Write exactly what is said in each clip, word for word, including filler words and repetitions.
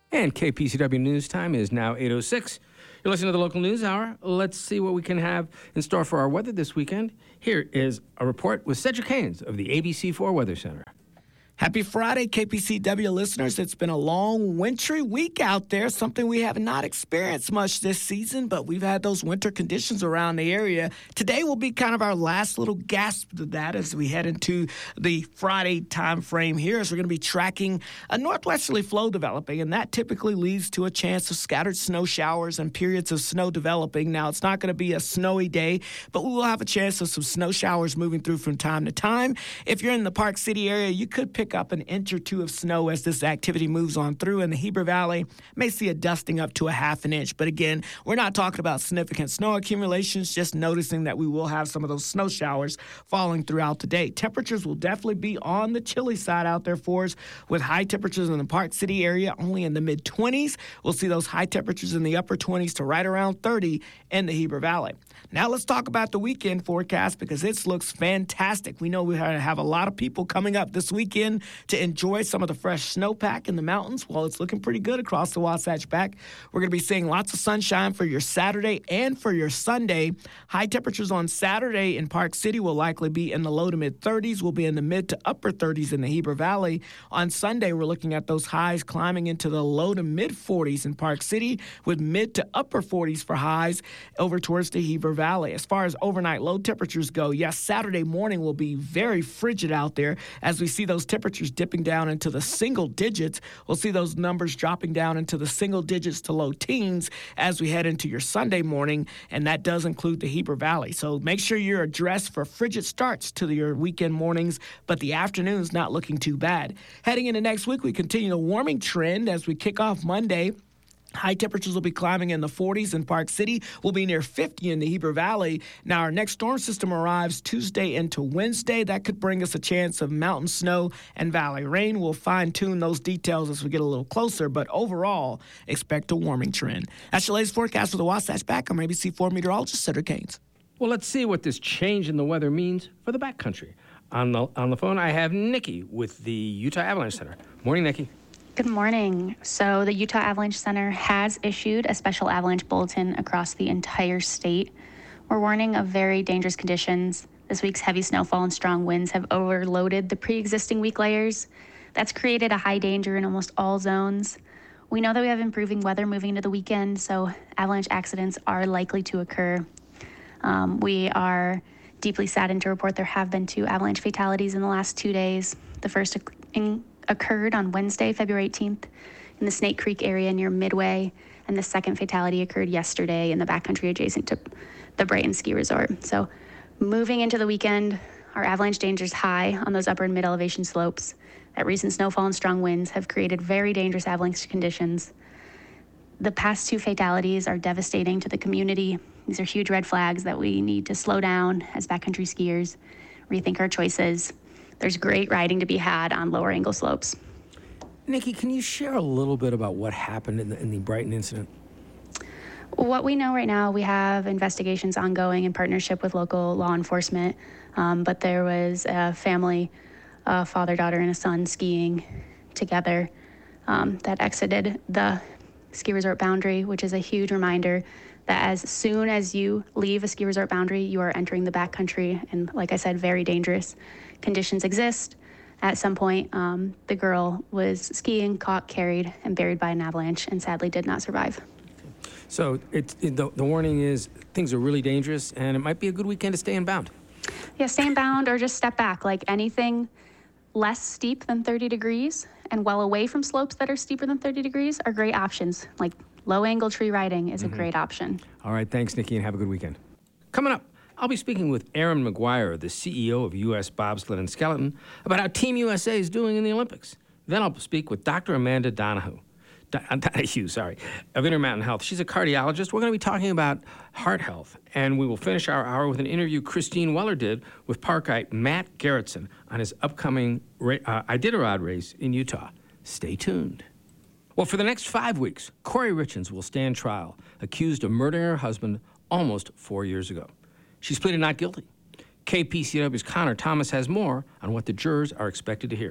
And K P C W News Time is now eight oh six. You're listening to the Local News Hour. Let's see what we can have in store for our weather this weekend. Here is a report with Cedric Haynes of the A B C four Weather Center. Happy Friday, K P C W listeners. It's been a long, wintry week out there, something we have not experienced much this season, but we've had those winter conditions around the area. Today will be kind of our last little gasp to that as we head into the Friday time frame here, as we're going to be tracking a northwesterly flow developing, and that typically leads to a chance of scattered snow showers and periods of snow developing. Now, it's not going to be a snowy day, but we will have a chance of some snow showers moving through from time to time. If you're in the Park City area, you could pick up an inch or two of snow as this activity moves on through. In the Heber Valley, may see a dusting up to a half an inch. But again, we're not talking about significant snow accumulations, just noticing that we will have some of those snow showers falling throughout the day. Temperatures will definitely be on the chilly side out there for us, with high temperatures in the Park City area only in the mid twenties. We'll see those high temperatures in the upper twenties to right around thirty in the Heber Valley. Now let's talk about the weekend forecast, because it looks fantastic. We know we have a lot of people coming up this weekend to enjoy some of the fresh snowpack in the mountains. Well, it's looking pretty good across the Wasatch Back. We're going to be seeing lots of sunshine for your Saturday and for your Sunday. High temperatures on Saturday in Park City will likely be in the low to mid thirties. We'll be in the mid to upper thirties in the Heber Valley. On Sunday, we're looking at those highs climbing into the low to mid forties in Park City, with mid to upper forties for highs over towards the Heber Valley. As far as overnight low temperatures go, yes, Saturday morning will be very frigid out there as we see those temperatures dipping down into the single digits. We'll see those numbers dropping down into the single digits to low teens as we head into your Sunday morning, and that does include the Heber Valley. So make sure you're dressed for frigid starts to your weekend mornings, but the afternoon's not looking too bad. Heading into next week, we continue the warming trend as we kick off Monday. High temperatures will be climbing in the forties in Park City. We'll be near fifty in the Heber Valley. Now, our next storm system arrives Tuesday into Wednesday. That could bring us a chance of mountain snow and valley rain. We'll fine-tune those details as we get a little closer, but overall, expect a warming trend. That's your latest forecast for the Wasatch Back. I'm A B C four meteorologist Cedric Haynes. Well, let's see what this change in the weather means for the backcountry. On the, on the phone, I have Nikki with the Utah Avalanche Center. Morning, Nikki. Good morning. So the Utah Avalanche Center has issued a special avalanche bulletin across the entire state. We're warning of very dangerous conditions. This week's heavy snowfall and strong winds have overloaded the pre-existing weak layers. That's created a high danger in almost all zones. We know that we have improving weather moving into the weekend, so avalanche accidents are likely to occur. Um, we are deeply saddened to report there have been two avalanche fatalities in the last two days. The first in occurred on Wednesday, February eighteenth, in the Snake Creek area near Midway, and the second fatality occurred yesterday in the backcountry adjacent to the Brighton Ski Resort. So moving into the weekend, our avalanche danger is high on those upper and mid-elevation slopes. That recent snowfall and strong winds have created very dangerous avalanche conditions. The past two fatalities are devastating to the community. These are huge red flags that we need to slow down as backcountry skiers, rethink our choices. There's great riding to be had on lower angle slopes. Nikki, can you share a little bit about what happened in the, in the Brighton incident? What we know right now, we have investigations ongoing in partnership with local law enforcement, um, but there was a family, a father, daughter, and a son skiing together um, that exited the ski resort boundary, which is a huge reminder that as soon as you leave a ski resort boundary, you are entering the backcountry, and like I said, very dangerous conditions exist. At some point, um, the girl was skiing, caught, carried, and buried by an avalanche, and sadly did not survive. So it, it, the, the warning is things are really dangerous, and it might be a good weekend to stay in bound. Yeah, stay in bound or just step back. Like anything less steep than thirty degrees and well away from slopes that are steeper than thirty degrees are great options. Like low-angle tree riding is mm-hmm. a great option. All right, thanks, Nikki, and have a good weekend. Coming up, I'll be speaking with Aaron McGuire, the C E O of U S Bobsled and Skeleton, about how Team U S A is doing in the Olympics. Then I'll speak with Doctor Amanda Donahue, Donahue, sorry, of Intermountain Health. She's a cardiologist. We're going to be talking about heart health, and we will finish our hour with an interview Christine Weller did with Parkite Matt Garrettson on his upcoming uh, Iditarod race in Utah. Stay tuned. Well, for the next five weeks, Corey Richens will stand trial, accused of murdering her husband almost four years ago. She's pleaded not guilty. K P C W's Connor Thomas has more on what the jurors are expected to hear.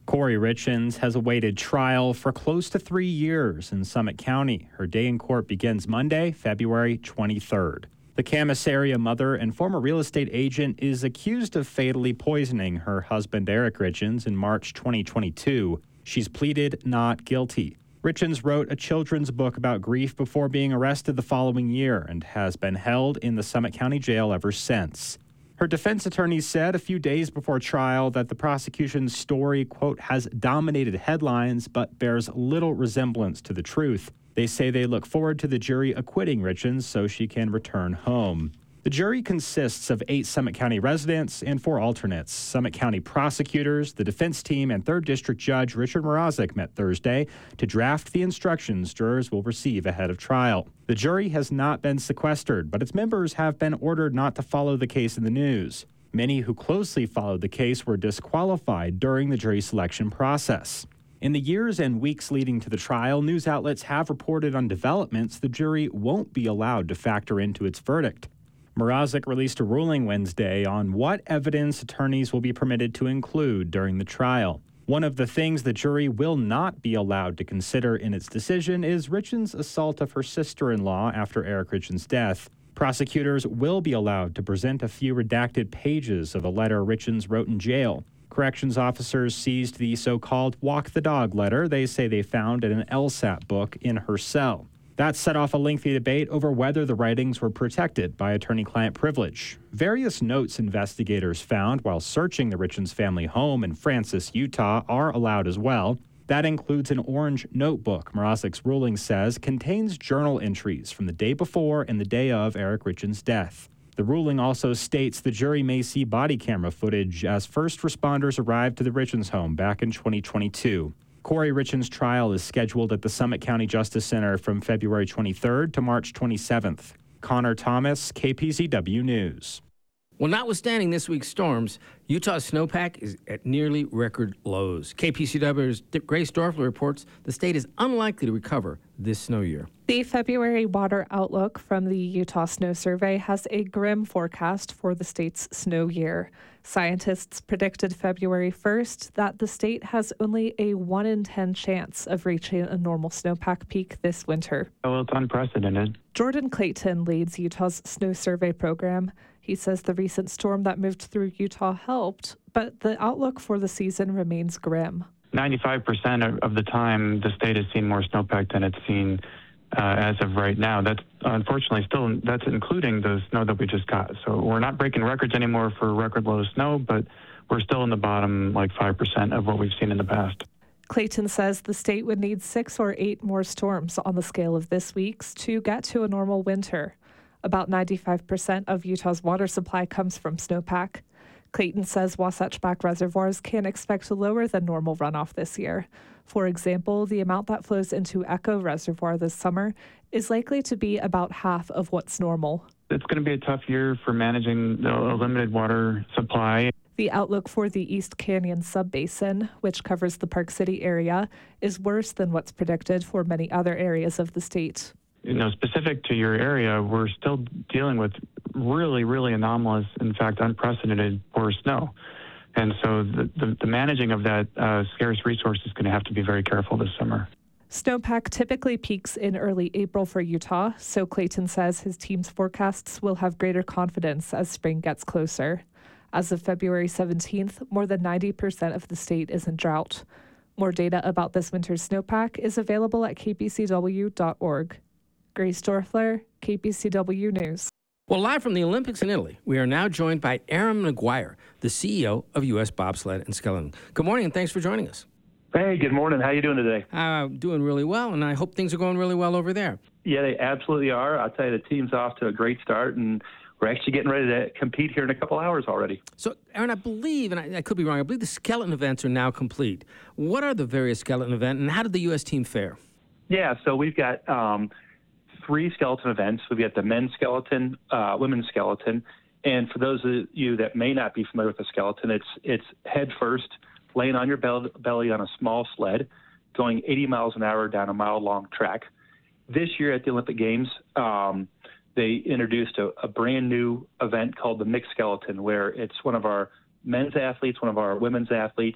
Corey Richens has awaited trial for close to three years in Summit County. Her day in court begins Monday, February twenty-third. The Camas area mother and former real estate agent is accused of fatally poisoning her husband, Eric Richens, in March twenty twenty-two. She's pleaded not guilty. Richens wrote a children's book about grief before being arrested the following year and has been held in the Summit County Jail ever since. Her defense attorneys said a few days before trial that the prosecution's story, quote, has dominated headlines but bears little resemblance to the truth. They say they look forward to the jury acquitting Richens so she can return home. The jury consists of eight Summit County residents and four alternates. Summit County prosecutors, the defense team, and third District Judge Richard Mrazek met Thursday to draft the instructions jurors will receive ahead of trial. The jury has not been sequestered, but its members have been ordered not to follow the case in the news. Many who closely followed the case were disqualified during the jury selection process. In the years and weeks leading to the trial, news outlets have reported on developments the jury won't be allowed to factor into its verdict. Mrazek released a ruling Wednesday on what evidence attorneys will be permitted to include during the trial. One of the things the jury will not be allowed to consider in its decision is Richens' assault of her sister-in-law after Eric Richens' death. Prosecutors will be allowed to present a few redacted pages of a letter Richens wrote in jail. Corrections officers seized the so-called walk the dog letter they say they found in an L S A T book in her cell. That set off a lengthy debate over whether the writings were protected by attorney-client privilege. Various notes investigators found while searching the Richens family home in Francis, Utah, are allowed as well. That includes an orange notebook Mrazek's ruling says contains journal entries from the day before and the day of Eric Richens' death. The ruling also states the jury may see body camera footage as first responders arrived to the Richens home back in twenty twenty-two. Corey Richens' trial is scheduled at the Summit County Justice Center from February twenty-third to March twenty-seventh. Connor Thomas, K P C W News. Well, notwithstanding this week's storms, Utah's snowpack is at nearly record lows. K P C W's Grace Dorfler reports the state is unlikely to recover this snow year. The February water outlook from the Utah Snow Survey has a grim forecast for the state's snow year. Scientists predicted February first that the state has only a one in ten chance of reaching a normal snowpack peak this winter. Well, it's unprecedented. Jordan Clayton leads Utah's Snow Survey program. He says the recent storm that moved through Utah helped, but the outlook for the season remains grim. ninety-five percent of the time, the state has seen more snowpack than it's seen uh, as of right now. That's unfortunately still, that's including the snow that we just got. So we're not breaking records anymore for record low snow, but we're still in the bottom like five percent of what we've seen in the past. Clayton says the state would need six or eight more storms on the scale of this week's to get to a normal winter. About ninety-five percent of Utah's water supply comes from snowpack. Clayton says Wasatch Back reservoirs can expect lower than normal runoff this year. For example, the amount that flows into Echo Reservoir this summer is likely to be about half of what's normal. It's going to be a tough year for managing the limited water supply. The outlook for the East Canyon subbasin, which covers the Park City area, is worse than what's predicted for many other areas of the state. You know, specific to your area, we're still dealing with really, really anomalous, in fact, unprecedented poor snow. And so the, the, the managing of that uh, scarce resource is going to have to be very careful this summer. Snowpack typically peaks in early April for Utah, so Clayton says his team's forecasts will have greater confidence as spring gets closer. As of February seventeenth, more than ninety percent of the state is in drought. More data about this winter's snowpack is available at k p c w dot org. Grace Dorfler, K P C W News. Well, live from the Olympics in Italy, we are now joined by Aaron McGuire, the C E O of U S Bobsled and Skeleton. Good morning, and thanks for joining us. Hey, good morning. How you doing today? Uh, doing really well, and I hope things are going really well over there. Yeah, they absolutely are. I'll tell you, the team's off to a great start, and we're actually getting ready to compete here in a couple hours already. So, Aaron, I believe, and I, I could be wrong, I believe the skeleton events are now complete. What are the various skeleton events, and how did the U S team fare? Yeah, so we've got um, three skeleton events. We've got the men's skeleton, uh, women's skeleton, and for those of you that may not be familiar with the skeleton, it's it's head first, laying on your bel- belly on a small sled, going eighty miles an hour down a mile-long track. This year at the Olympic Games, um, they introduced a, a brand new event called the mixed skeleton, where it's one of our men's athletes, one of our women's athletes,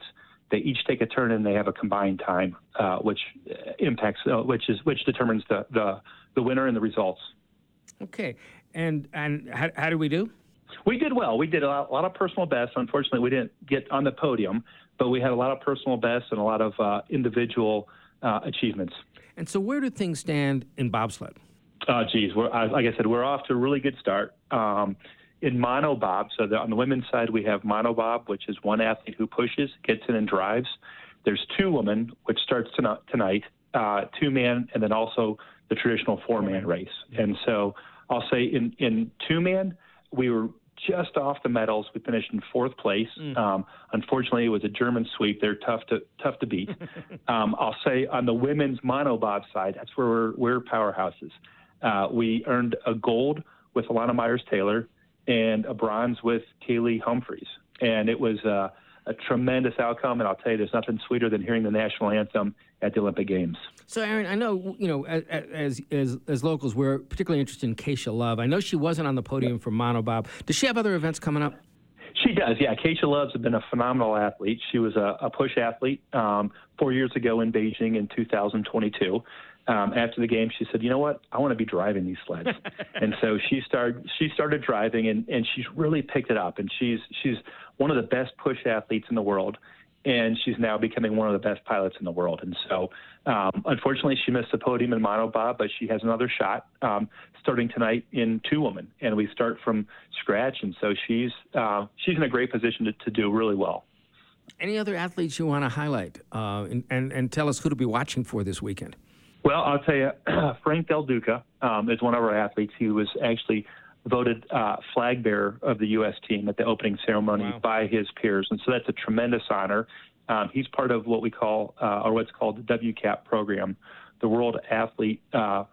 They each take a turn and they have a combined time, uh, which impacts, uh, which is which determines the, the the winner and the results. Okay, and and how, how did we do? We did well. We did a lot, a lot of personal bests. Unfortunately, we didn't get on the podium, but we had a lot of personal bests and a lot of uh, individual uh, achievements. And so, where do things stand in bobsled? Uh, geez, we're, uh, like I said, we're off to a really good start. Um, in monobob, so the, on the women's side, we have monobob, which is one athlete who pushes, gets in, and drives. There's two women, which starts tonight, tonight uh, two man, and then also the traditional four-man race. And so I'll say in, in two-man, we were just off the medals. We finished in fourth place. Mm. Um, unfortunately, it was a German sweep. They're tough to tough to beat. um, I'll say on the women's monobob side, that's where we're, we're powerhouses. Uh, we earned a gold with Alana Myers-Taylor and a bronze with Kaylee Humphreys. And it was uh, a tremendous outcome. And I'll tell you, there's nothing sweeter than hearing the national anthem at the Olympic Games. So, Aaron, I know, you know, as as as locals, we're particularly interested in Keisha Love. I know she wasn't on the podium for monobob. Does she have other events coming up? She does, yeah. Keisha Love's been a phenomenal athlete. She was a, a push athlete um, four years ago in Beijing in two thousand twenty-two. Um, after the game, she said, you know what, I want to be driving these sleds. And so she started she started driving, and, and she's really picked it up. And she's she's one of the best push athletes in the world. And she's now becoming one of the best pilots in the world. And so, um, unfortunately, she missed the podium in monobob, but she has another shot um, starting tonight in two-woman. And we start from scratch, and so she's uh, she's in a great position to, to do really well. Any other athletes you want to highlight uh, and, and, and tell us who to be watching for this weekend? Well, I'll tell you, Frank Del Duca um, is one of our athletes. He was actually voted uh, flag bearer of the U S team at the opening ceremony wow. by his peers. And so that's a tremendous honor. Um, he's part of what we call, uh, or what's called the W CAP program, the World Athlete, uh,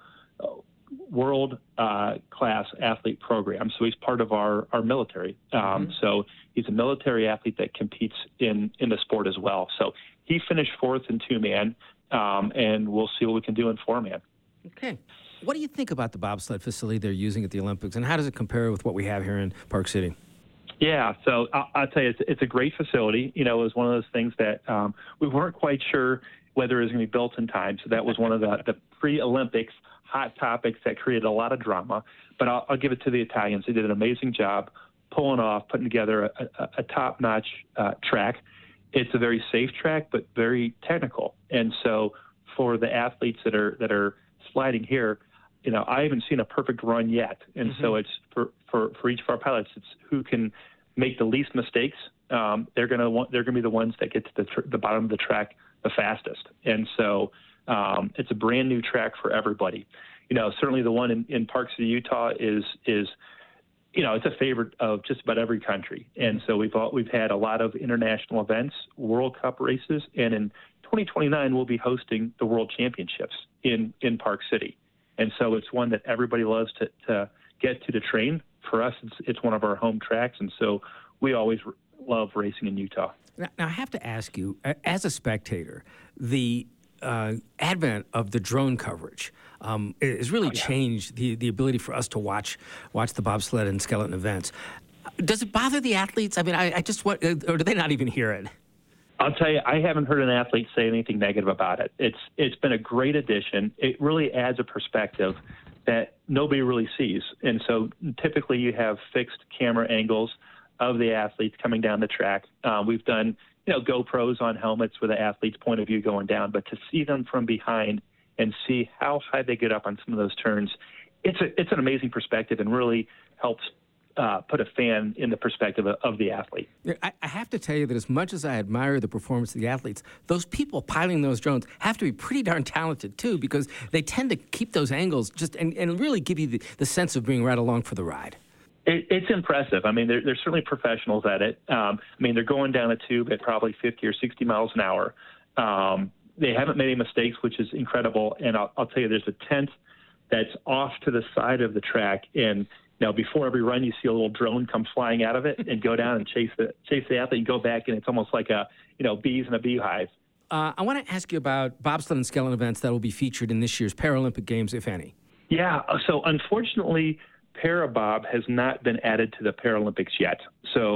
World uh, Class Athlete Program. So he's part of our, our military. Um, mm-hmm. So he's a military athlete that competes in, in the sport as well. So he finished fourth in two-man, um, and we'll see what we can do in four-man. Okay. What do you think about the bobsled facility they're using at the Olympics, and how does it compare with what we have here in Park City? Yeah, so I'll, I'll tell you, it's, it's a great facility. You know, it was one of those things that um, we weren't quite sure whether it was going to be built in time. So that was one of the, the pre-Olympics hot topics that created a lot of drama. But I'll, I'll give it to the Italians. They did an amazing job pulling off, putting together a, a, a top-notch uh, track. It's a very safe track, but very technical. And so for the athletes that are that are sliding here, you know, I haven't seen a perfect run yet. And mm-hmm. so it's for, for, for each of our pilots, it's who can make the least mistakes. Um, they're going to want, they're going to be the ones that get to the, tr- the bottom of the track the fastest. And so um, it's a brand new track for everybody. You know, certainly the one in, in Park City, Utah is, is, you know, it's a favorite of just about every country. And so we've all, we've had a lot of international events, World Cup races, and in twenty twenty-nine, we'll be hosting the World Championships in, in Park City. And so it's one that everybody loves to, to get to to train. For us, it's, it's one of our home tracks, and so we always r- love racing in Utah. Now, now, I have to ask you, as a spectator, the uh, advent of the drone coverage um, has really oh, yeah. changed the, the ability for us to watch watch the bobsled and skeleton events. Does it bother the athletes? I mean, I, I just want, or do they not even hear it? I'll tell you, I haven't heard an athlete say anything negative about it. It's it's been a great addition. It really adds a perspective that nobody really sees. And so typically you have fixed camera angles of the athletes coming down the track. Uh, we've done, you know, GoPros on helmets with the athlete's point of view going down, but to see them from behind and see how high they get up on some of those turns, it's a, it's an amazing perspective and really helps Uh, put a fan in the perspective of, of the athlete. I, I have to tell you that as much as I admire the performance of the athletes, those people piloting those drones have to be pretty darn talented too, because they tend to keep those angles just and, and really give you the, the sense of being right along for the ride. It, it's impressive. I mean, they're, they're certainly professionals at it. Um, I mean, they're going down a tube at probably fifty or sixty miles an hour. Um, they haven't made any mistakes, which is incredible. And I'll, I'll tell you, there's a tent that's off to the side of the track, and now, before every run, you see a little drone come flying out of it and go down and chase the chase the athlete and go back, and it's almost like a, you know, bees in a beehive. Uh, I want to ask you about bobsled and skeleton events that will be featured in this year's Paralympic Games, if any. Yeah, so unfortunately, Parabob has not been added to the Paralympics yet. So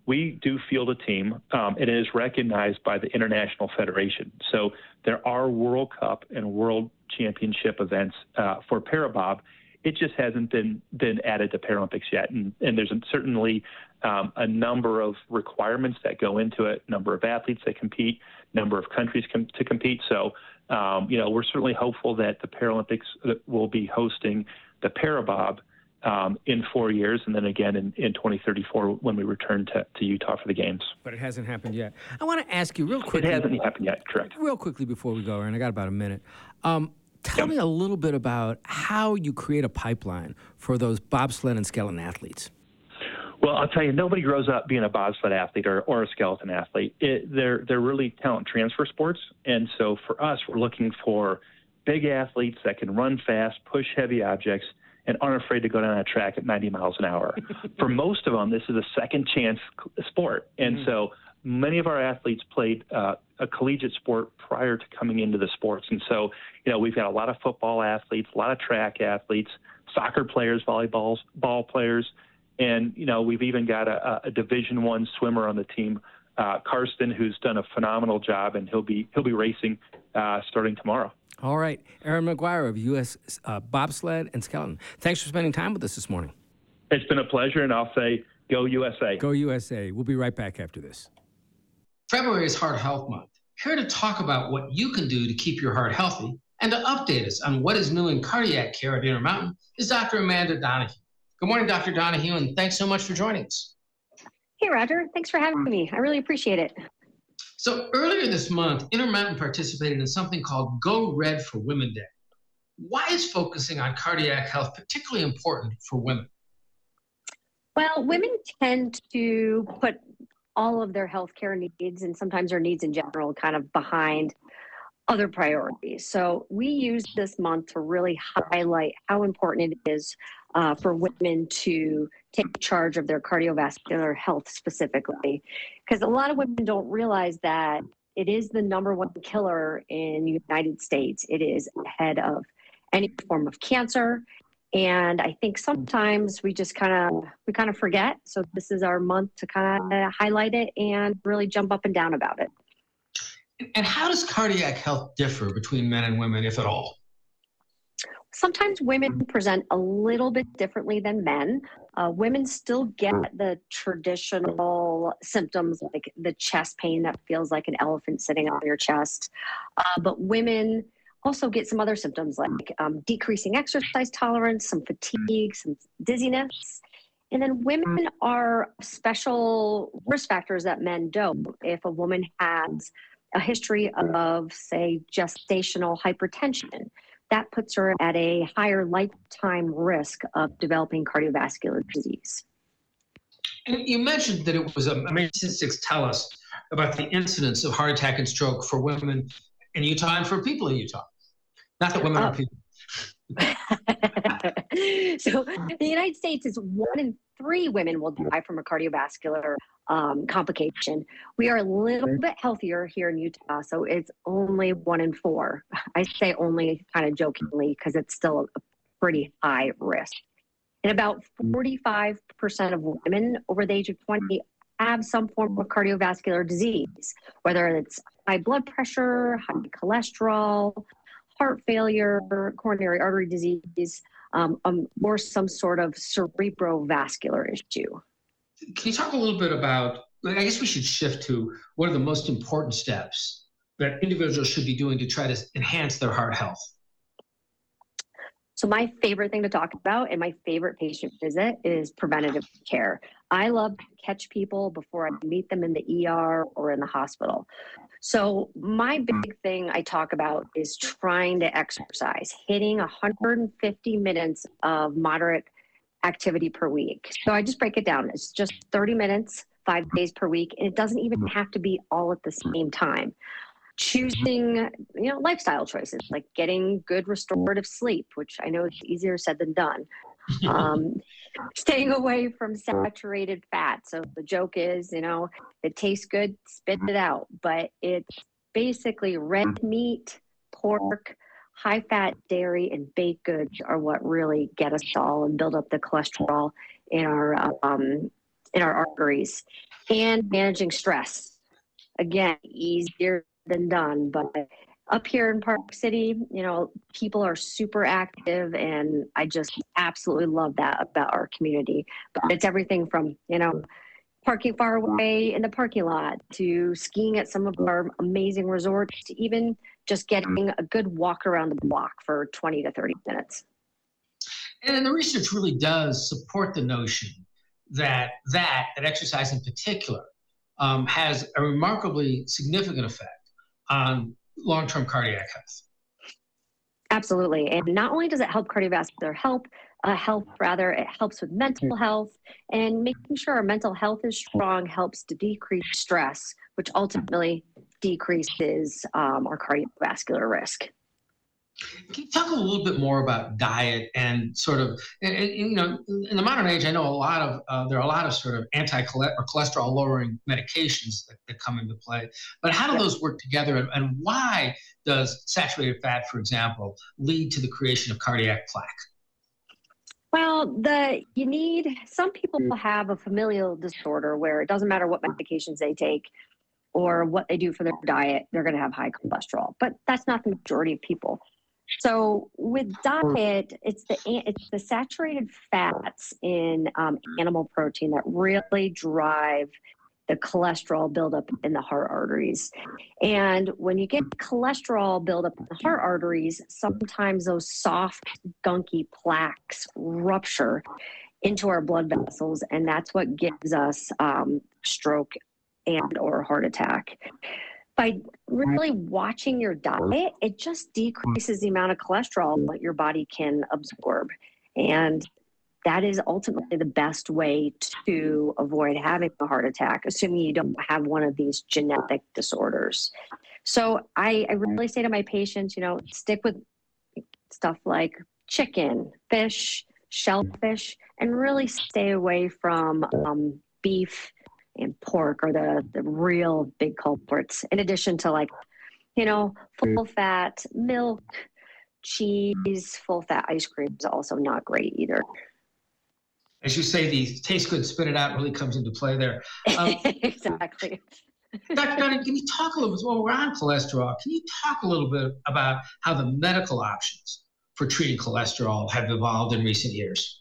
we do field a team, um, and it is recognized by the International Federation. So there are World Cup and World Championship events uh, for Parabob. It just hasn't been been added to Paralympics yet, and, and there's certainly um, a number of requirements that go into it, number of athletes that compete, number of countries com- to compete. So, um, you know, we're certainly hopeful that the Paralympics will be hosting the Parabob um, in four years, and then again in, in twenty thirty-four when we return to, to Utah for the Games. But it hasn't happened yet. I want to ask you real quickly. It hasn't happened yet, correct. Real quickly before we go, Aaron, I got about a minute. Um, Tell me a little bit about how you create a pipeline for those bobsled and skeleton athletes. Well, I'll tell you, nobody grows up being a bobsled athlete or, or a skeleton athlete. It, they're they're really talent transfer sports, and so for us, we're looking for big athletes that can run fast, push heavy objects, and aren't afraid to go down a track at ninety miles an hour. For most of them, this is a second chance sport, and mm-hmm. so many of our athletes played uh, a collegiate sport prior to coming into the sports. And so, you know, we've got a lot of football athletes, a lot of track athletes, soccer players, volleyball ball players. And, you know, we've even got a, a Division One swimmer on the team, uh, Karsten, who's done a phenomenal job, and he'll be he'll be racing uh, starting tomorrow. All right. Aaron McGuire of U S uh, Bobsled and Skeleton. Thanks for spending time with us this morning. It's been a pleasure, and I'll say go U S A. Go U S A. We'll be right back after this. February is Heart Health Month. Here to talk about what you can do to keep your heart healthy and to update us on what is new in cardiac care at Intermountain is Doctor Amanda Donahue. Good morning, Doctor Donahue, and thanks so much for joining us. Hey, Roger. Thanks for having me. I really appreciate it. So earlier this month, Intermountain participated in something called Go Red for Women Day. Why is focusing on cardiac health particularly important for women? Well, women tend to put all of their healthcare needs and sometimes their needs in general kind of behind other priorities. So we use this month to really highlight how important it is uh, for women to take charge of their cardiovascular health specifically. Because a lot of women don't realize that it is the number one killer in the United States. It is ahead of any form of cancer. And I think sometimes we just kind of we kind of forget. So this is our month to kind of highlight it and really jump up and down about it. And how does cardiac health differ between men and women, if at all? Sometimes women present a little bit differently than men. Uh, women still get the traditional symptoms like the chest pain that feels like an elephant sitting on your chest. Uh, but women also get some other symptoms like um, decreasing exercise tolerance, some fatigue, some dizziness. And then women are special risk factors that men don't. If a woman has a history of, say, gestational hypertension, that puts her at a higher lifetime risk of developing cardiovascular disease. And you mentioned that it was, um, I mean, statistics tell us about the incidence of heart attack and stroke for women in Utah and for people in Utah. Not that women uh, are people. So the United States is one in three women will die from a cardiovascular um, complication. We are a little bit healthier here in Utah, so it's only one in four. I say only kind of jokingly because it's still a pretty high risk. And about forty-five percent of women over the age of twenty have some form of cardiovascular disease, whether it's high blood pressure, high cholesterol, heart failure, coronary artery disease, um, um, or some sort of cerebrovascular issue. Can you talk a little bit about, I guess we should shift to what are the most important steps that individuals should be doing to try to enhance their heart health? So my favorite thing to talk about and my favorite patient visit is preventative care. I love to catch people before I meet them in the E R or in the hospital. So my big thing I talk about is trying to exercise, hitting one hundred fifty minutes of moderate activity per week. So I just break it down. It's just thirty minutes, five days per week. And it doesn't even have to be all at the same time. Choosing, you know, lifestyle choices like getting good restorative sleep, which I know is easier said than done. Um, staying away from saturated fat. So the joke is, you know, it tastes good, spit it out. But it's basically red meat, pork, high fat dairy, and baked goods are what really get us all and build up the cholesterol in our um, in our arteries, and managing stress. Again, easier than done, but up here in Park City, you know, people are super active, and I just absolutely love that about our community. But it's everything from, you know, parking far away in the parking lot to skiing at some of our amazing resorts to even just getting a good walk around the block for twenty to thirty minutes. And the research really does support the notion that that, that exercise in particular, um, has a remarkably significant effect on long-term cardiac health. Absolutely. And not only does it help cardiovascular health, uh, health rather, it helps with mental health, and making sure our mental health is strong helps to decrease stress, which ultimately decreases um, our cardiovascular risk. Can you talk a little bit more about diet and sort of, and, and, you know, in the modern age, I know a lot of, uh, there are a lot of sort of anti or cholesterol lowering medications that, that come into play, but how do Yeah. those work together, and, and why does saturated fat, for example, lead to the creation of cardiac plaque? Well, the you need, some people have a familial disorder where it doesn't matter what medications they take or what they do for their diet, they're going to have high cholesterol, but that's not the majority of people. So with diet, it's the it's the saturated fats in um, animal protein that really drive the cholesterol buildup in the heart arteries. And when you get cholesterol buildup in the heart arteries, sometimes those soft, gunky plaques rupture into our blood vessels, and that's what gives us um, stroke and or heart attack. By really watching your diet, it just decreases the amount of cholesterol that your body can absorb. And that is ultimately the best way to avoid having a heart attack, assuming you don't have one of these genetic disorders. So I, I really say to my patients, you know, stick with stuff like chicken, fish, shellfish, and really stay away from um, beef and pork are the, the real big culprits, in addition to, like, you know, full fat milk, cheese, full fat ice cream is also not great either. As you say, the taste good, spit it out really comes into play there. Um, Exactly. Doctor Dunning, can you talk a little bit, well, we're on cholesterol, can you talk a little bit about how the medical options for treating cholesterol have evolved in recent years?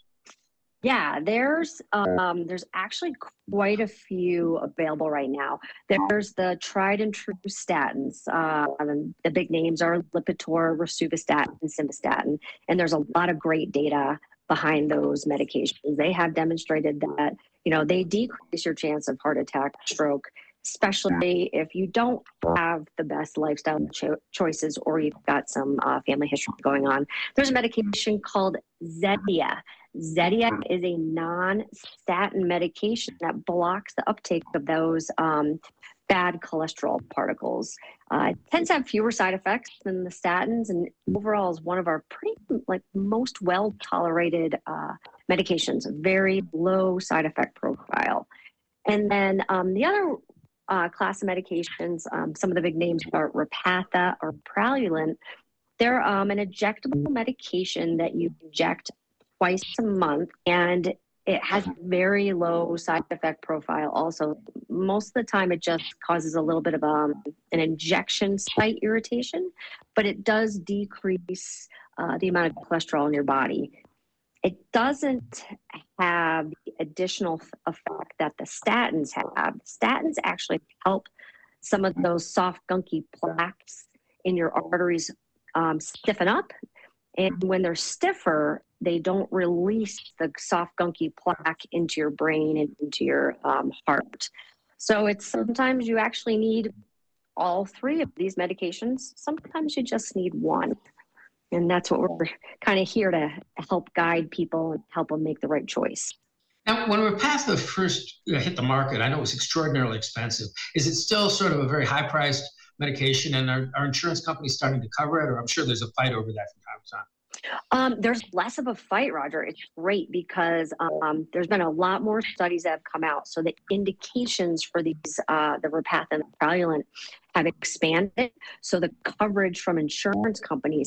Yeah, there's um, there's actually quite a few available right now. There's the tried and true statins. Uh, the big names are Lipitor, Rosuvastatin, and Simvastatin, and there's a lot of great data behind those medications. They have demonstrated that, you know, they decrease your chance of heart attack, stroke, especially if you don't have the best lifestyle cho- choices or you've got some uh, family history going on. There's a medication called Zetia. Zetia is a non-statin medication that blocks the uptake of those um, bad cholesterol particles. Uh, it tends to have fewer side effects than the statins, and overall is one of our pretty like most well-tolerated uh, medications. Very low side effect profile. And then um, the other uh, class of medications, um, some of the big names are Repatha or Praluent. They're um, an injectable medication that you inject twice a month, and it has very low side effect profile also. Most of the time it just causes a little bit of um, an injection site irritation, but it does decrease uh, the amount of cholesterol in your body. It doesn't have the additional effect that the statins have. Statins actually help some of those soft, gunky plaques in your arteries um, stiffen up. And when they're stiffer, they don't release the soft, gunky plaque into your brain and into your um, heart. So it's sometimes you actually need all three of these medications. Sometimes you just need one. And that's what we're kind of here to help guide people and help them make the right choice. Now, when Repatha first hit the market, I know it was extraordinarily expensive. Is it still sort of a very high-priced medication, and are, are insurance companies starting to cover it? Or I'm sure there's a fight over that from time to time. Um, there's less of a fight, Roger. It's great because um, there's been a lot more studies that have come out. So the indications for these, uh, the Repatha and the Praluent have expanded. So the coverage from insurance companies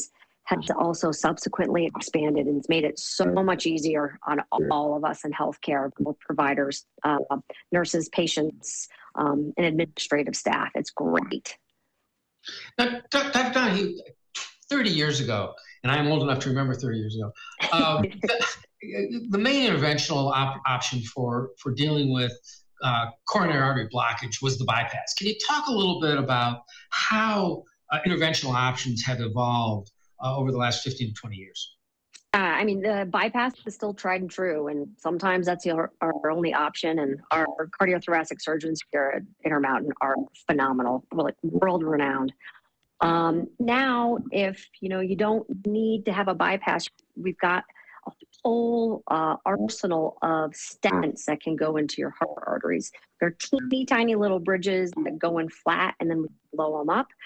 has also subsequently expanded and it's made it so much easier on all of us in healthcare, both providers, uh, nurses, patients, um, and administrative staff. It's great. Now, Doctor Donahue, thirty years ago, and I'm old enough to remember thirty years ago, um, the, the main interventional op- option for, for dealing with uh, coronary artery blockage was the bypass. Can you talk a little bit about how uh, interventional options have evolved uh, over the last fifteen to twenty years? Uh, I mean, the bypass is still tried and true, and sometimes that's our, our only option. And our cardiothoracic surgeons here at Intermountain are phenomenal, like world renowned. Um, now, if you know you don't need to have a bypass, we've got a whole uh, arsenal of stents that can go into your heart arteries. They're teeny tiny little bridges that go in flat, and then we blow them up.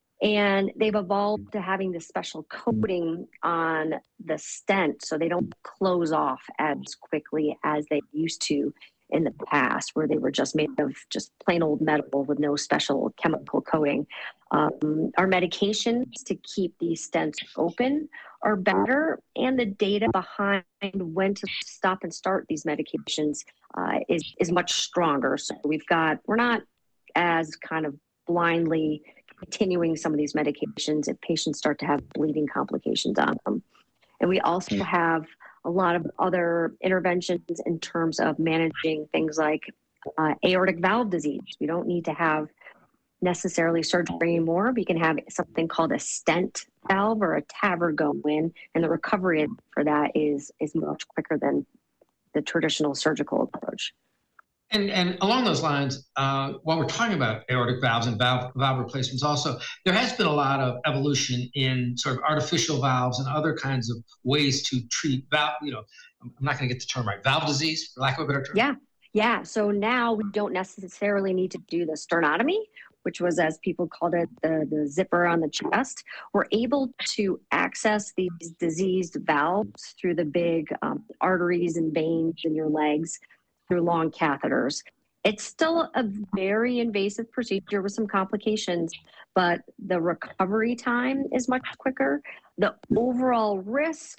And they've evolved to having this special coating on the stent so they don't close off as quickly as they used to in the past, where they were just made of just plain old metal with no special chemical coating. Um, our medications to keep these stents open are better, and the data behind when to stop and start these medications uh, is, is much stronger. So we've got, we're not as kind of blindly continuing some of these medications if patients start to have bleeding complications on them. And we also have a lot of other interventions in terms of managing things like uh, aortic valve disease. We don't need to have necessarily surgery anymore. We can have something called a stent valve or a T A V R go in, and the recovery for that is, is much quicker than the traditional surgical approach. And and along those lines, uh, while we're talking about aortic valves and valve, valve replacements also, there has been a lot of evolution in sort of artificial valves and other kinds of ways to treat valve, you know, I'm not going to get the term right, valve disease, for lack of a better term. Yeah, yeah. So now we don't necessarily need to do the sternotomy, which was, as people called it, the, the zipper on the chest. We're able to access these diseased valves through the big um, arteries and veins in your legs through long catheters. It's still a very invasive procedure with some complications, but the recovery time is much quicker. The overall risk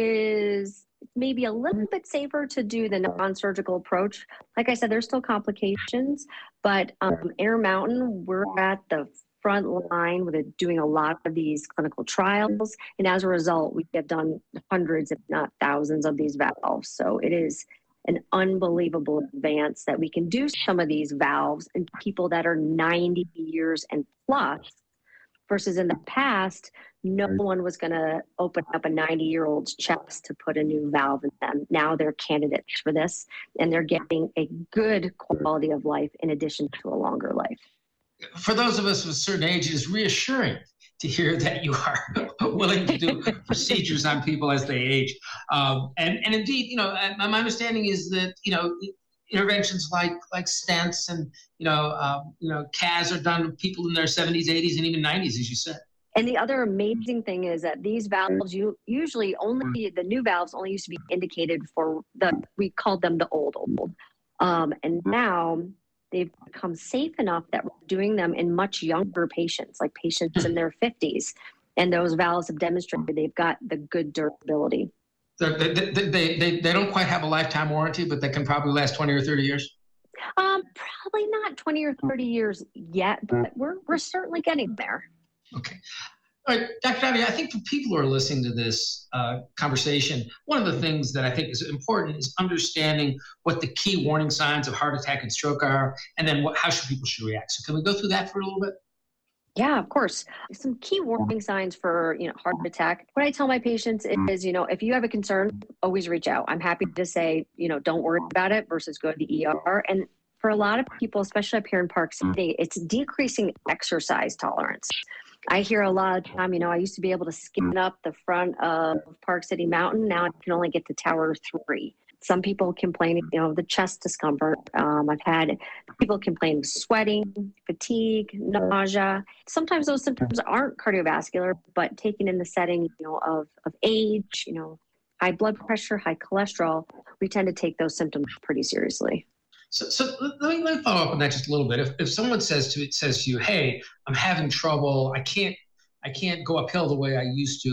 is maybe a little bit safer to do the non-surgical approach. Like I said, there's still complications, but um, Intermountain, we're at the front line with it, doing a lot of these clinical trials. And as a result, we have done hundreds, if not thousands of these valves. So it is an unbelievable advance that we can do some of these valves in people that are ninety years and plus, versus in the past, no one was going to open up a ninety year old's chest to put a new valve in them. Now they're candidates for this, and they're getting a good quality of life in addition to a longer life. For those of us of a certain age, it is reassuring to hear that you are willing to do procedures on people as they age. Um, and, and indeed, you know, my understanding is that, you know, interventions like like stents and, you know, um, you know, C A S are done with people in their seventies, eighties, and even nineties, as you said. And the other amazing thing is that these valves, you usually only, the new valves only used to be indicated for the, we called them the old, old. Um, and now they've become safe enough that we're doing them in much younger patients, like patients in their fifties. And those valves have demonstrated they've got the good durability. They, they, they, they, they don't quite have a lifetime warranty, but they can probably last twenty or thirty years? Um, probably not twenty or thirty years yet, but we're, we're certainly getting there. Okay. All right, Doctor Donahue, I think for people who are listening to this uh, conversation, one of the things that I think is important is understanding what the key warning signs of heart attack and stroke are, and then what, how should people should react. So can we go through that for a little bit? Yeah, of course. Some key warning signs for, you know, heart attack. What I tell my patients is, you know, if you have a concern, always reach out. I'm happy to say, you know, don't worry about it versus go to the E R. And for a lot of people, especially up here in Park City, it's decreasing exercise tolerance. I hear a lot of time, you know, I used to be able to skin up the front of Park City Mountain. Now I can only get to Tower three. Some people complain, you know, the chest discomfort. Um, I've had people complain of sweating, fatigue, nausea. Sometimes those symptoms aren't cardiovascular, but taken in the setting, you know, of, of age, you know, high blood pressure, high cholesterol, we tend to take those symptoms pretty seriously. So, so let, me, let me follow up on that just a little bit. If, if someone says to says to you, "Hey, I'm having trouble. I can't I can't go uphill the way I used to,"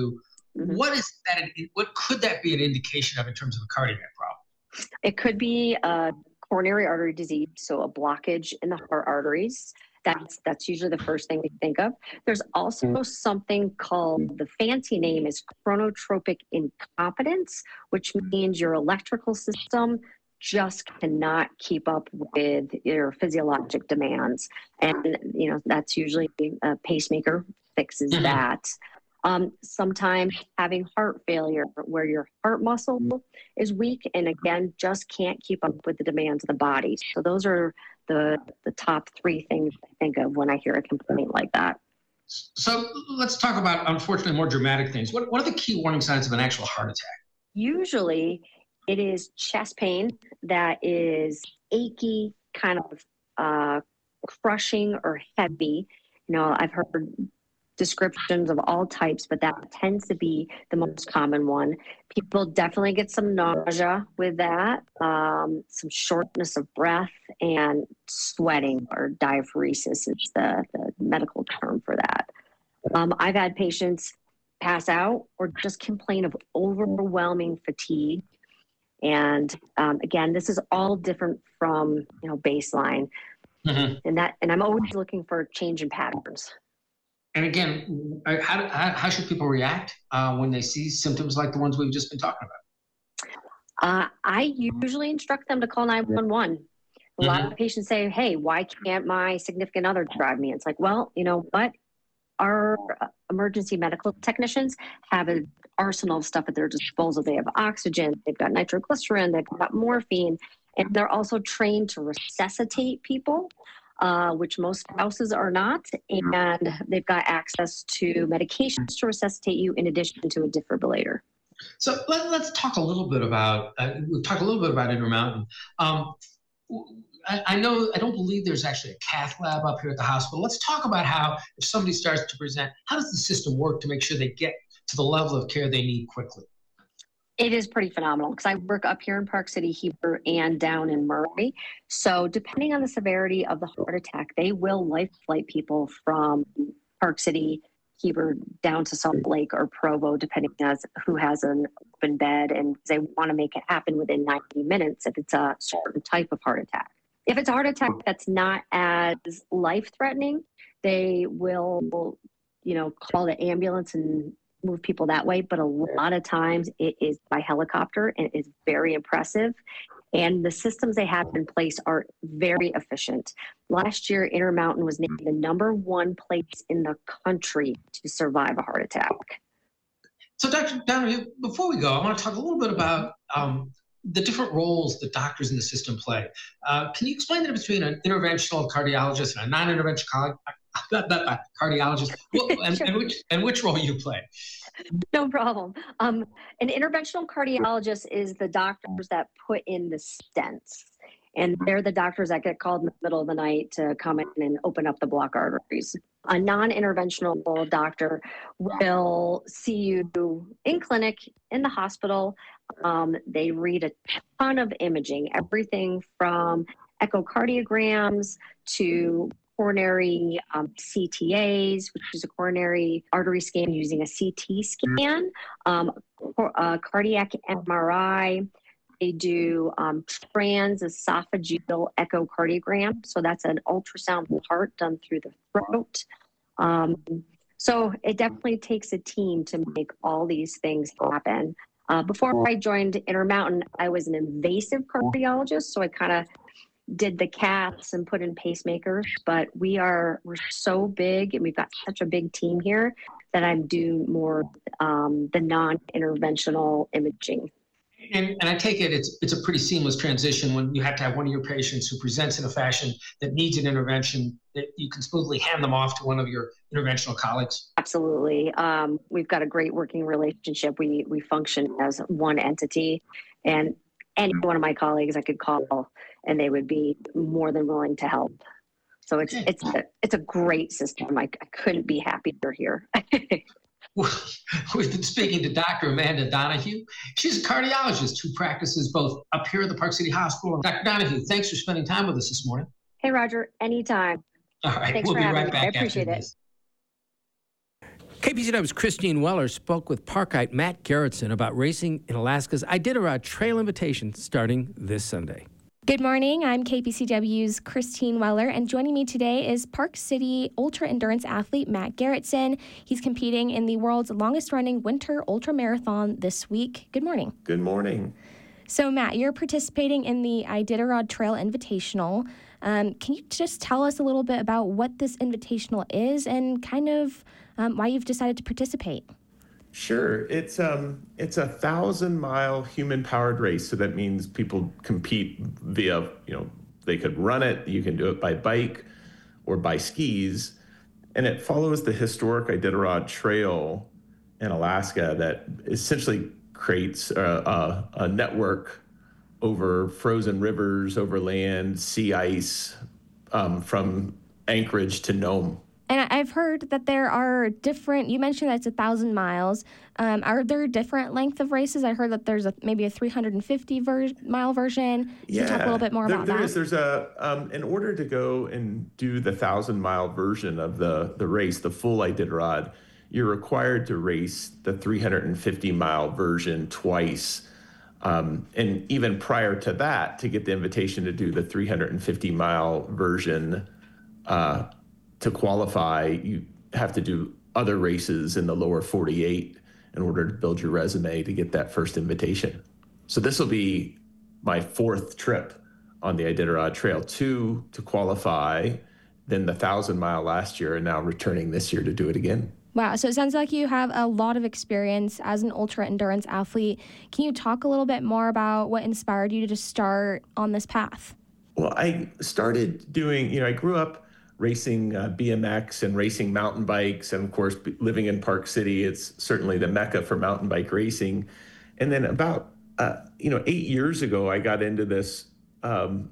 Mm-hmm. What is that? What could that be an indication of in terms of a cardiac problem? It could be a coronary artery disease, so a blockage in the heart arteries. That's that's usually the first thing we think of. There's also something called, the fancy name is chronotropic incompetence, which means your electrical system just cannot keep up with your physiologic demands. And, you know, that's usually a pacemaker fixes mm-hmm. that. Um, sometimes having heart failure where your heart muscle is weak and again, just can't keep up with the demands of the body. So those are the, the top three things I think of when I hear a complaint like that. So let's talk about, unfortunately, more dramatic things. What, what are the key warning signs of an actual heart attack? Usually it is chest pain that is achy, kind of uh, crushing or heavy. You know, I've heard descriptions of all types, but that tends to be the most common one. People definitely get some nausea with that, um, some shortness of breath, and sweating, or diaphoresis is the, the medical term for that. Um, I've had patients pass out or just complain of overwhelming fatigue. And um, again, this is all different from, you know, baseline. Mm-hmm. And that, and I'm always looking for change in patterns. And again, how, how, how should people react uh, when they see symptoms like the ones we've just been talking about? Uh, I usually instruct them to call nine one one. A mm-hmm. lot of patients say, hey, why can't my significant other drive me? It's like, well, you know what? Our emergency medical technicians have an arsenal of stuff at their disposal. They have oxygen, they've got nitroglycerin, they've got morphine, and they're also trained to resuscitate people. Uh, which most spouses are not, and they've got access to medications to resuscitate you in addition to a defibrillator. So let, let's talk a little bit about, uh, we'll talk a little bit about Intermountain. Um, I, I know, I don't believe there's actually a cath lab up here at the hospital. Let's talk about how, if somebody starts to present, how does the system work to make sure they get to the level of care they need quickly? It is pretty phenomenal because I work up here in Park City, Heber, and down in Murray. So depending on the severity of the heart attack, they will life flight people from Park City, Heber, down to Salt Lake or Provo, depending on who has an open bed, and they want to make it happen within ninety minutes if it's a certain type of heart attack. If it's a heart attack that's not as life-threatening, they will, you know, call the ambulance and move people that way, but a lot of times it is by helicopter, and it is very impressive. And the systems they have in place are very efficient. Last year, Intermountain was named the number one place in the country to survive a heart attack. So, Doctor Donahue, before we go, I want to talk a little bit about um, the different roles that doctors in the system play. Uh, can you explain the difference between an interventional cardiologist and a non-interventional cardiologist, and, sure. and, which, and which role you play? No problem. Um, an interventional cardiologist is the doctors that put in the stents. And they're the doctors that get called in the middle of the night to come in and open up the block arteries. A non-interventional doctor will see you in clinic, in the hospital. Um, they read a ton of imaging, everything from echocardiograms to coronary um, C T As, which is a coronary artery scan using a C T scan, um, a cardiac M R I. They do um, transesophageal echocardiogram. So that's an ultrasound of the heart done through the throat. Um, so it definitely takes a team to make all these things happen. Uh, before I joined Intermountain, I was an invasive cardiologist. So I kind of did the caths and put in pacemakers, but we are, we're so big and we've got such a big team here that I'm doing more um, the non-interventional imaging. And, and I take it it's it's a pretty seamless transition when you have to have one of your patients who presents in a fashion that needs an intervention, that you can smoothly hand them off to one of your interventional colleagues. Absolutely. Um, we've got a great working relationship. We we function as one entity, and any one of my colleagues I could call and they would be more than willing to help. So it's it's a, it's a great system. I, I couldn't be happier here. We've been speaking to Doctor Amanda Donahue. She's a cardiologist who practices both up here at the Park City Hospital. Doctor Donahue, thanks for spending time with us this morning. Hey, Roger, anytime. All right, Thanks we'll for be having right me. back. I appreciate it. K P C W's Christine Weller spoke with Parkite Matt Garrettson about racing in Alaska's Iditarod Trail Invitation starting this Sunday. Good morning. I'm K P C W's Christine Weller, and joining me today is Park City ultra endurance athlete Matt Garrettson. He's competing in the world's longest running winter ultra marathon this week. Good morning. Good morning. So, Matt, you're participating in the Iditarod Trail Invitational. Um, can you just tell us a little bit about what this invitational is and kind of um, why you've decided to participate? Sure. It's um it's a thousand mile human powered race. So that means people compete via, you know, they could run it, you can do it by bike or by skis. And it follows the historic Iditarod Trail in Alaska that essentially creates a, a, a network over frozen rivers, over land, sea ice, um, from Anchorage to Nome. And I've heard that there are different, you mentioned that it's a thousand miles. Um, are there different length of races? I heard that there's a, maybe a three hundred fifty ver- mile version. Can yeah, you talk a little bit more there, about there that? Is, there's a, um, in order to go and do the thousand mile version of the, the race, the full Iditarod, you're required to race the three hundred fifty mile version twice. Um, and even prior to that, to get the invitation to do the three hundred fifty mile version, uh, to qualify, you have to do other races in the lower forty-eight in order to build your resume to get that first invitation. So this will be my fourth trip on the Iditarod Trail, two to qualify, then the thousand mile last year, and now returning this year to do it again. Wow. So it sounds like you have a lot of experience as an ultra endurance athlete. Can you talk a little bit more about what inspired you to start on this path? Well, I started doing, you know, I grew up racing uh, B M X and racing mountain bikes. And of course, living in Park City, it's certainly the mecca for mountain bike racing. And then about, uh, you know, eight years ago, I got into this um,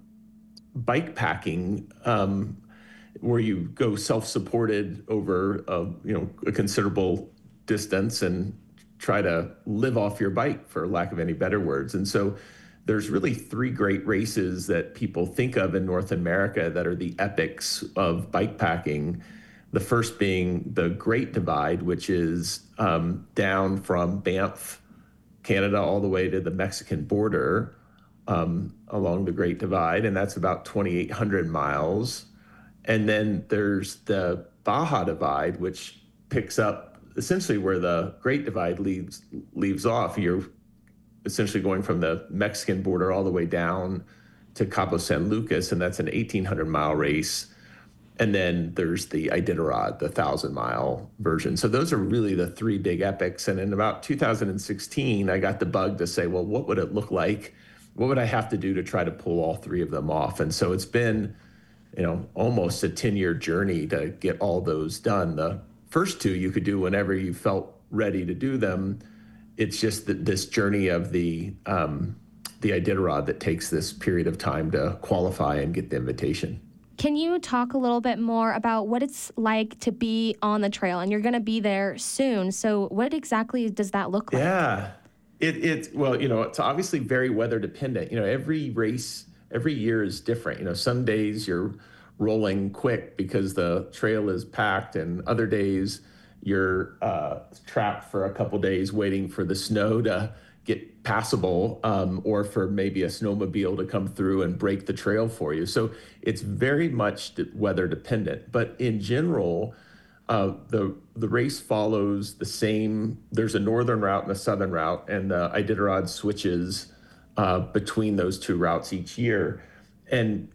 bike packing um, where you go self-supported over, a, you know, a considerable distance and try to live off your bike, for lack of any better words. And so there's really three great races that people think of in North America that are the epics of bike packing. The first being the Great Divide, which is um, down from Banff, Canada, all the way to the Mexican border um, along the Great Divide, and that's about twenty-eight hundred miles. And then there's the Baja Divide, which picks up essentially where the Great Divide leaves leaves off. You're essentially going from the Mexican border all the way down to Cabo San Lucas, and that's an eighteen hundred mile race. And then there's the Iditarod, the thousand mile version. So those are really the three big epics. And in about two thousand sixteen, I got the bug to say, well, what would it look like? What would I have to do to try to pull all three of them off? And so it's been, you know, almost a ten year journey to get all those done. The first two you could do whenever you felt ready to do them. It's just that this journey of the um, the Iditarod that takes this period of time to qualify and get the invitation. Can you talk a little bit more about what it's like to be on the trail? And you're going to be there soon. So what exactly does that look like? Yeah, it, it well, you know, it's obviously very weather dependent. You know, every race, every year is different. You know, some days you're rolling quick because the trail is packed, and other days you're uh, trapped for a couple days waiting for the snow to get passable, um, or for maybe a snowmobile to come through and break the trail for you. So it's very much weather dependent. But in general, uh, the the race follows the same. There's a northern route and a southern route, and the Iditarod switches uh, between those two routes each year. And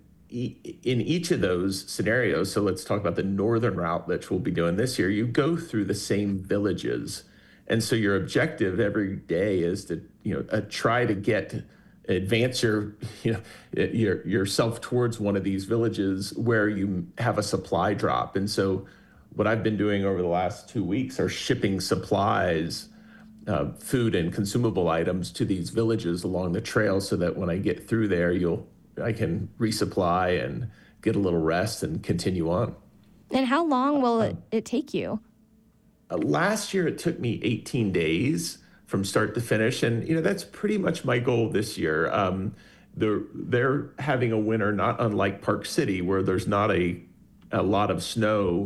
in each of those scenarios, so let's talk about the northern route that we'll be doing this year, you go through the same villages. And so your objective every day is to, you know, uh, try to get, advance your, you know, your, yourself towards one of these villages where you have a supply drop. And so what I've been doing over the last two weeks are shipping supplies, uh, food and consumable items to these villages along the trail so that when I get through there, you'll, I can resupply and get a little rest and continue on. And how long will it, it take you? Uh, last year, it took me eighteen days from start to finish. And, you know, that's pretty much my goal this year. Um, they're, they're having a winter not unlike Park City, where there's not a, a lot of snow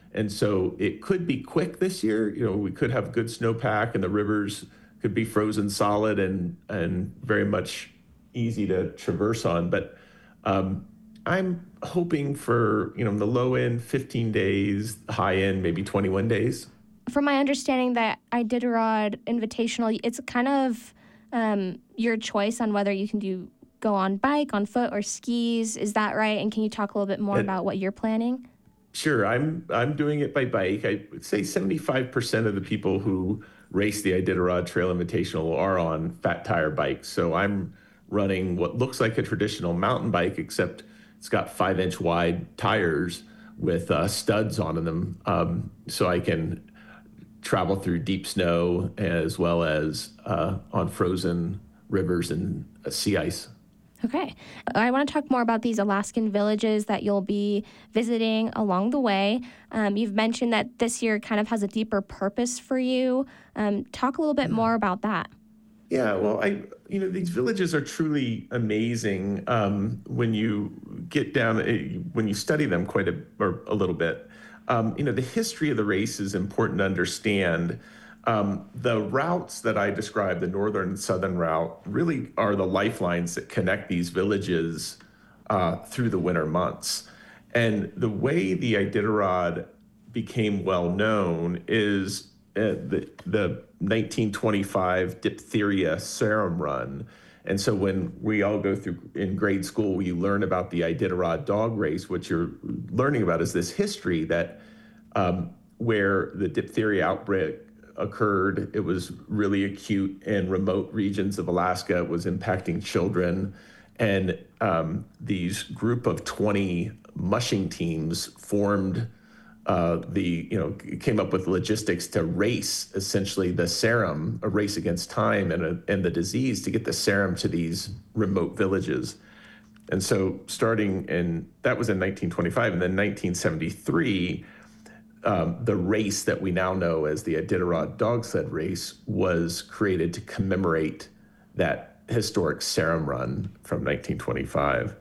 And so it could be quick this year. You know, we could have good snowpack and the rivers could be frozen solid and, and very much easy to traverse on. But um, I'm hoping for, you know, the low end fifteen days, high end maybe twenty-one days. From my understanding, that Iditarod Invitational, it's kind of um, your choice on whether you can do go on bike, on foot, or skis. Is that right? And can you talk a little bit more And, about what you're planning? Sure, I'm I'm doing it by bike. I would say seventy-five percent of the people who race the Iditarod Trail Invitational are on fat tire bikes. So I'm running what looks like a traditional mountain bike, except it's got five inch wide tires with uh, studs on them, um, so I can travel through deep snow as well as uh, on frozen rivers and uh, sea ice. Okay. I want to talk more about these Alaskan villages that you'll be visiting along the way. Um, you've mentioned that this year kind of has a deeper purpose for you. Um, talk a little bit more about that. Yeah, well, I, you know, these villages are truly amazing um, when you get down, uh, when you study them quite a, or a little bit. Um, you know, the history of the race is important to understand. Um, the routes that I described, the northern and southern route, really are the lifelines that connect these villages uh, through the winter months. And the way the Iditarod became well known is uh, the, the nineteen twenty-five diphtheria serum run. And so when we all go through in grade school, we learn about the Iditarod dog race. What you're learning about is this history that um, where the diphtheria outbreak occurred. It was really acute in remote regions of Alaska. It was impacting children. And um, these group of twenty mushing teams formed uh, the, you know, came up with logistics to race essentially the serum, a race against time and, a, and the disease to get the serum to these remote villages. And so starting in, that was in nineteen twenty-five, and then nineteen seventy-three, Um, the race that we now know as the Iditarod Dog Sled Race was created to commemorate that historic serum run from nineteen twenty-five.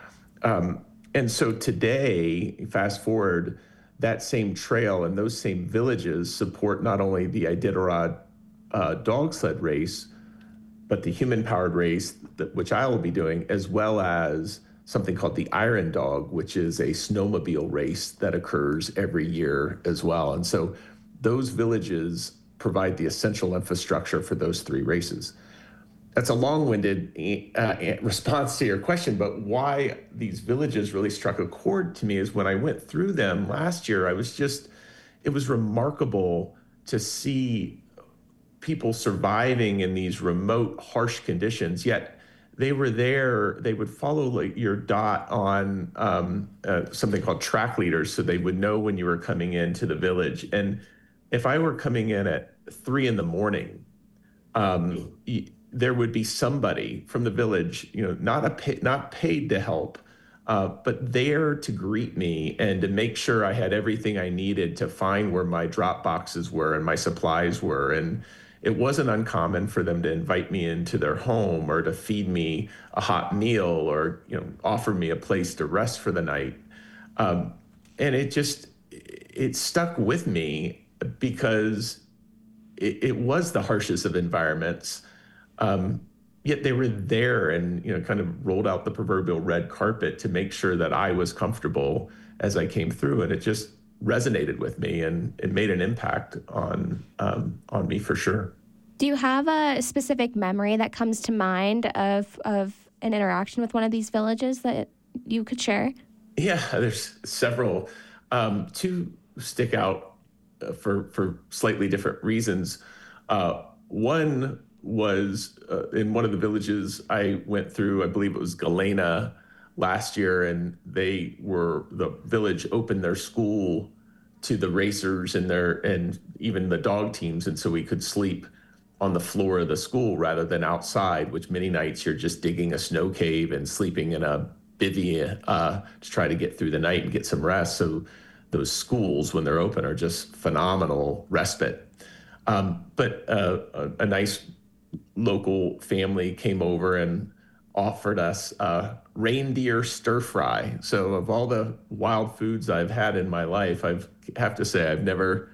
Um, and so today, fast forward, that same trail and those same villages support not only the Iditarod uh, Dog Sled Race, but the human-powered race, that, which I will be doing, as well as something called the Iron Dog, which is a snowmobile race that occurs every year as well. And so those villages provide the essential infrastructure for those three races. That's a long-winded uh, response to your question, but why these villages really struck a chord to me is when I went through them last year, I was just, it was remarkable to see people surviving in these remote, harsh conditions, yet they were there, they would follow like your dot on um, uh, something called track leaders, so they would know when you were coming into the village. And if I were coming in at three in the morning, um, y- there would be somebody from the village, you know, not a pay, not paid to help, uh, but there to greet me and to make sure I had everything I needed to find where my drop boxes were and my supplies were. And it wasn't uncommon for them to invite me into their home or to feed me a hot meal or, you know, offer me a place to rest for the night. Um, and it just, it stuck with me because it, it was the harshest of environments. Um, yet they were there and, you know, kind of rolled out the proverbial red carpet to make sure that I was comfortable as I came through. And it just resonated with me, and it made an impact on um, on me for sure. Do you have a specific memory that comes to mind of of an interaction with one of these villages that you could share? Yeah, there's several. Um, two stick out for for slightly different reasons. Uh, one was uh, in one of the villages I went through. I believe it was Galena last year, and they were the village opened their school to the racers and their and even the dog teams, and so we could sleep on the floor of the school rather than outside, which many nights you're just digging a snow cave and sleeping in a bivvy uh, to try to get through the night and get some rest. So those schools, when they're open, are just phenomenal respite. Um, but uh, a, a nice local family came over and offered us uh, reindeer stir fry. So of all the wild foods I've had in my life, I've have to say I've never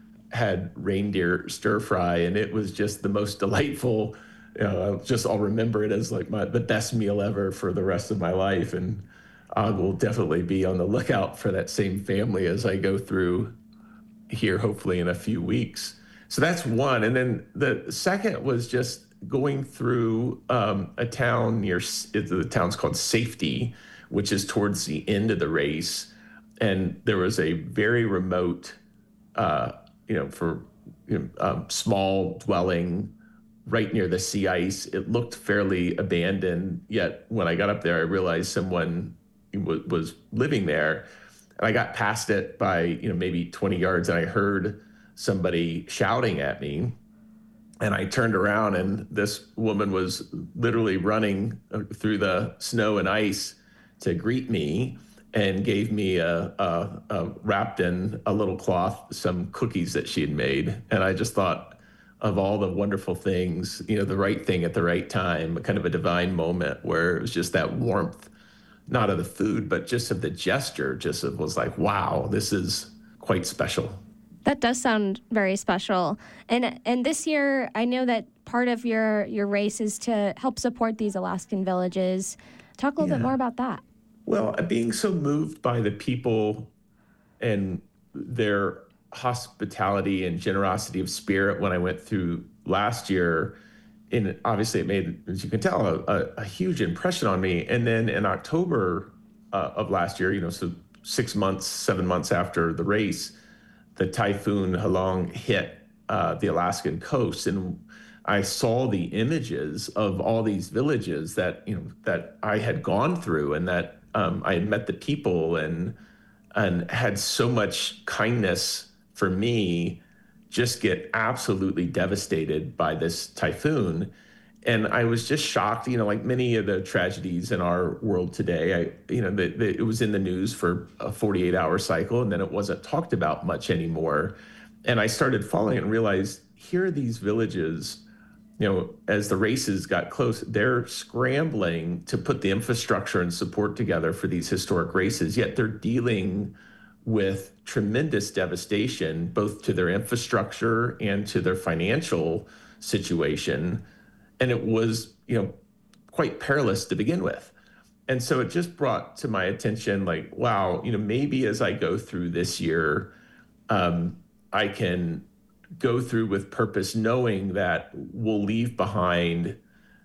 had reindeer stir fry, and it was just the most delightful. You know, I'll just I'll remember it as like my the best meal ever for the rest of my life, and I will definitely be on the lookout for that same family as I go through here, hopefully in a few weeks. So that's one, and then the second was just going through um, a town near the town's called Safety, which is towards the end of the race, and there was a very remote. Uh, you know, for you know, um, small dwelling right near the sea ice. It looked fairly abandoned, yet when I got up there, I realized someone w- was living there. And I got past it by, you know, maybe twenty yards, and I heard somebody shouting at me. And I turned around, and this woman was literally running through the snow and ice to greet me, and gave me a, a, a wrapped in a little cloth some cookies that she had made. And I just thought of all the wonderful things, you know, the right thing at the right time, kind of a divine moment where it was just that warmth, not of the food, but just of the gesture, just it was like, wow, this is quite special. That does sound very special. And and this year, I know that part of your, your race is to help support these Alaskan villages. Talk a little Yeah. bit more about that. Well, being so moved by the people and their hospitality and generosity of spirit when I went through last year, and obviously it made, as you can tell, a, a, a huge impression on me. And then in October uh, of last year, you know, so six months, seven months after the race, the typhoon Halong hit uh, the Alaskan coast, and I saw the images of all these villages that, you know, that I had gone through, and that um, I had met the people and and had so much kindness for me, just get absolutely devastated by this typhoon. And I was just shocked, you know, like many of the tragedies in our world today, I, you know, the, the, it was in the news for a forty-eight hour cycle, and then it wasn't talked about much anymore. And I started following it and realized, here are these villages, you know, as the races got close, they're scrambling to put the infrastructure and support together for these historic races, yet they're dealing with tremendous devastation, both to their infrastructure and to their financial situation. And it was, you know, quite perilous to begin with. And so it just brought to my attention, like, wow, you know, maybe as I go through this year, um, I can go through with purpose, knowing that we'll leave behind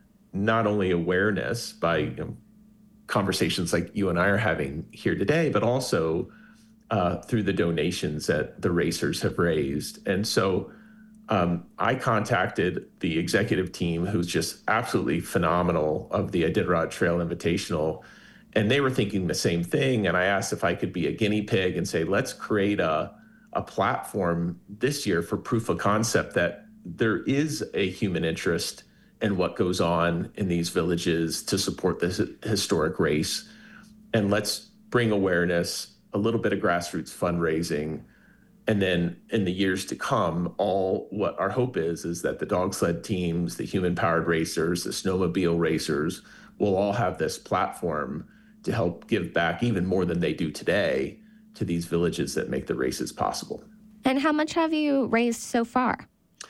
not only awareness by, you know, conversations like you and I are having here today, but also uh, through the donations that the racers have raised. And so um, I contacted the executive team, who's just absolutely phenomenal, of the Iditarod Trail Invitational, and they were thinking the same thing. And I asked if I could be a guinea pig and say, let's create a a platform this year for proof of concept that there is a human interest in what goes on in these villages to support this historic race. And let's bring awareness, a little bit of grassroots fundraising, and then in the years to come, all what our hope is, is that the dog sled teams, the human-powered racers, the snowmobile racers will all have this platform to help give back even more than they do today to these villages that make the races possible. And how much have you raised so far?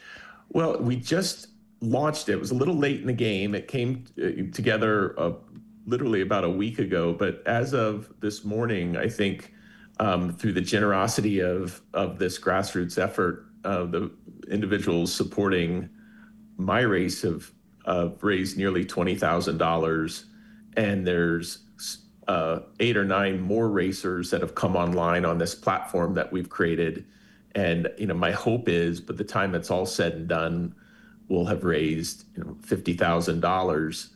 Well, we just launched it. It was a little late in the game. It came uh, together uh, literally about a week ago. But as of this morning, I think um, through the generosity of, of this grassroots effort, uh, the individuals supporting my race have uh, raised nearly twenty thousand dollars. And there's Uh, eight or nine more racers that have come online on this platform that we've created. And, you know, my hope is by the time it's all said and done, we'll have raised, you know, fifty thousand dollars.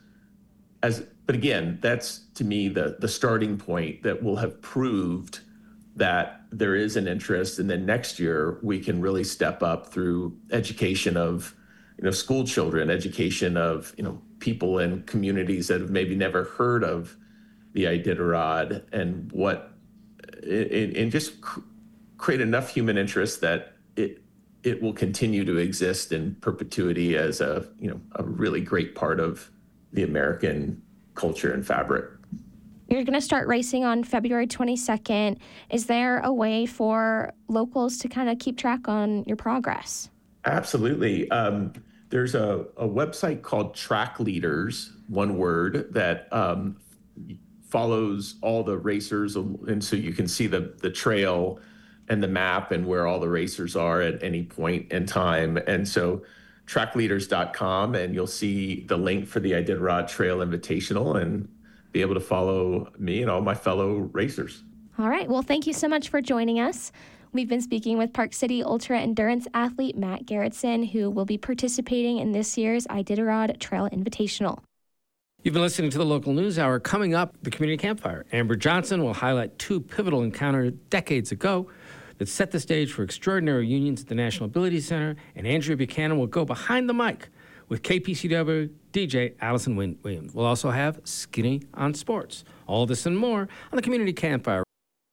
As, but again, that's to me the, the starting point, that we'll have proved that there is an interest. And then next year we can really step up through education of, you know, school children, education of, you know, people in communities that have maybe never heard of the Iditarod, and what, and just cr- create enough human interest that it it will continue to exist in perpetuity as a, you know, a really great part of the American culture and fabric. You're going to start racing on February twenty-second. Is there a way for locals to kind of keep track on your progress? Absolutely. Um, there's a, a website called Track Leaders, one word, that um, follows all the racers. And so you can see the, the trail and the map and where all the racers are at any point in time. And so track leaders dot com, and you'll see the link for the Iditarod Trail Invitational and be able to follow me and all my fellow racers. All right. Well, thank you so much for joining us. We've been speaking with Park City Ultra Endurance athlete Matt Garrettson, who will be participating in this year's Iditarod Trail Invitational. You've been listening to the Local News Hour. Coming up, the Community Campfire. Amber Johnson will highlight two pivotal encounters decades ago that set the stage for extraordinary unions at the National Ability Center, and Andrea Buchanan will go behind the mic with K P C W D J Allison Williams. We'll also have Skinny on Sports. All this and more on the Community Campfire.